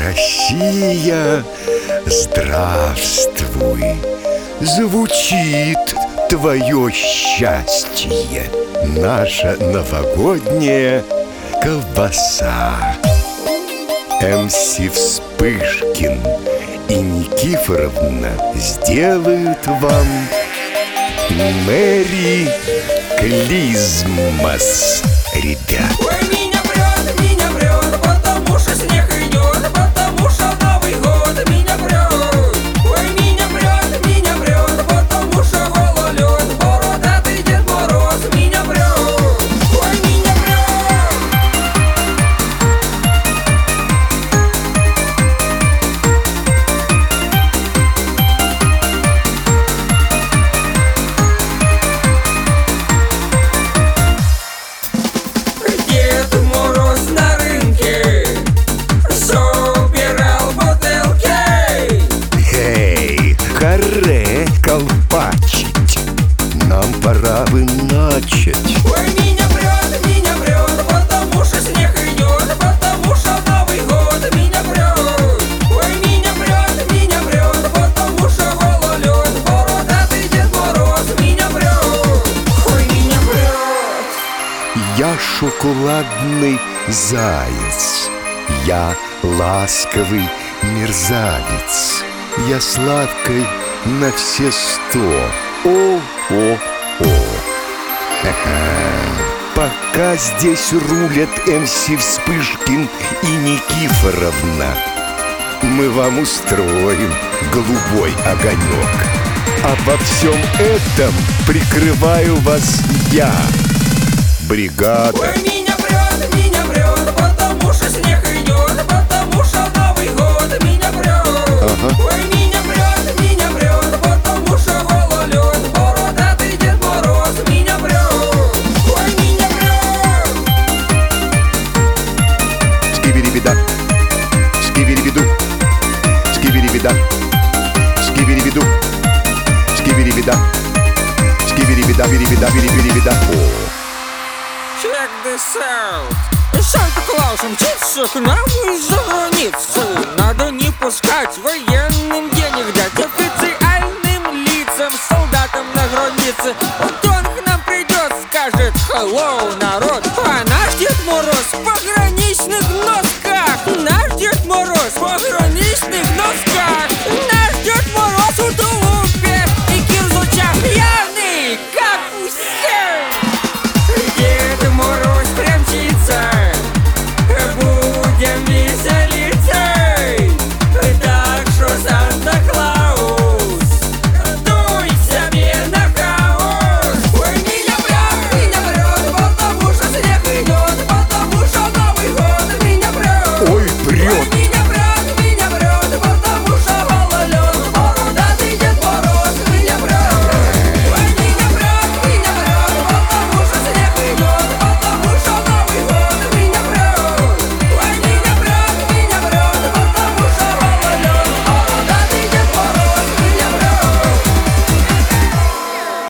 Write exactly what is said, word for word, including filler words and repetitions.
Россия, здравствуй! Звучит твое счастье, наша новогодняя колбаса. эм си Вспышкин и Никифоровна сделают вам Мэри Клизмас, ребят. Ой, меня прет, меня прет, потому что снег идет, потому что Новый год меня прет. Ой, меня прет, меня прет, потому что гололед, бородатый Дед Мороз меня прет. Ой, меня прет. Дед Мороз на рынке собирал бутылки. Эй, харе колпачить, нам пора бы начать. Ой, меня прет, меня прет, потому что снег идет, потому что Новый год меня прет. Ой, меня прет, меня прет, потому что гололед, бородатый Дед Мороз меня прет. Ой, меня прет. Я шоколадный заяц, я ласковый мерзавец, я сладкой на все сто. О-о-о. Пока здесь рулят эм си Вспышкин и Никифоровна, мы вам устроим голубой огонек. Обо всем этом прикрываю вас я, бригада. Ой, меня прет, меня прет, потому что снег идет, потому что Новый год меня прет. Ага. Ой, меня прет, меня прет, потому что гололед, бородатый Дед Мороз меня прет. Ой, меня прет. Скибиди-бида, скибиди-биду, скибиди-бида, скибиди-биду, скибиди-бида, скибиди-бида, биди-бида, биди-бида. О! Check this out. Санта-Клаус мчится к нам из-за границы. Надо не пускать военных